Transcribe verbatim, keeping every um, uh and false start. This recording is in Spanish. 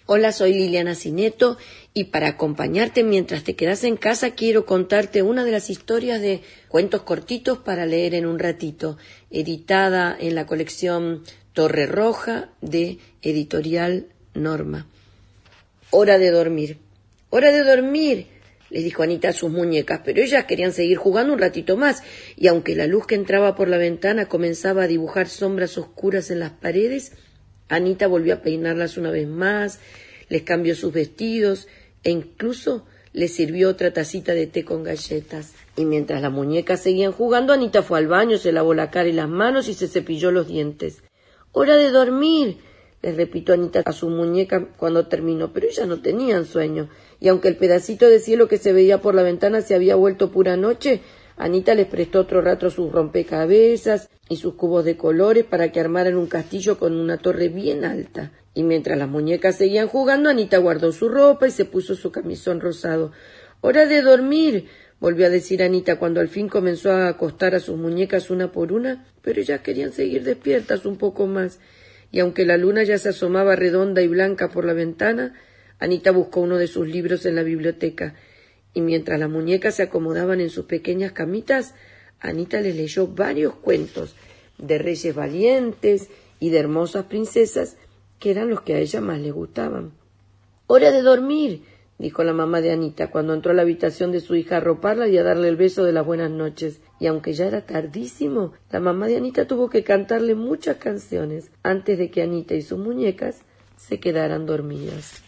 Hola, soy Liliana Cineto y para acompañarte mientras te quedas en casa quiero contarte una de las historias de cuentos cortitos para leer en un ratito, editada en la colección Torre Roja de Editorial Norma. Hora de dormir. ¡Hora de dormir!, les dijo Anita a sus muñecas, pero ellas querían seguir jugando un ratito más, y aunque la luz que entraba por la ventana comenzaba a dibujar sombras oscuras en las paredes, Anita volvió a peinarlas una vez más, les cambió sus vestidos e incluso les sirvió otra tacita de té con galletas. Y mientras las muñecas seguían jugando, Anita fue al baño, se lavó la cara y las manos y se cepilló los dientes. «¡Hora de dormir!», les repitió Anita a su muñeca cuando terminó, pero ellas no tenían sueño, y aunque el pedacito de cielo que se veía por la ventana se había vuelto pura noche, Anita les prestó otro rato sus rompecabezas y sus cubos de colores para que armaran un castillo con una torre bien alta. Y mientras las muñecas seguían jugando, Anita guardó su ropa y se puso su camisón rosado. «¡Hora de dormir!», volvió a decir Anita cuando al fin comenzó a acostar a sus muñecas una por una, pero ellas querían seguir despiertas un poco más. Y aunque la luna ya se asomaba redonda y blanca por la ventana, Anita buscó uno de sus libros en la biblioteca. Y mientras las muñecas se acomodaban en sus pequeñas camitas, Anita les leyó varios cuentos de reyes valientes y de hermosas princesas, que eran los que a ella más les gustaban. «¡Hora de dormir!», dijo la mamá de Anita cuando entró a la habitación de su hija a arroparla y a darle el beso de las buenas noches. Y aunque ya era tardísimo, la mamá de Anita tuvo que cantarle muchas canciones antes de que Anita y sus muñecas se quedaran dormidas.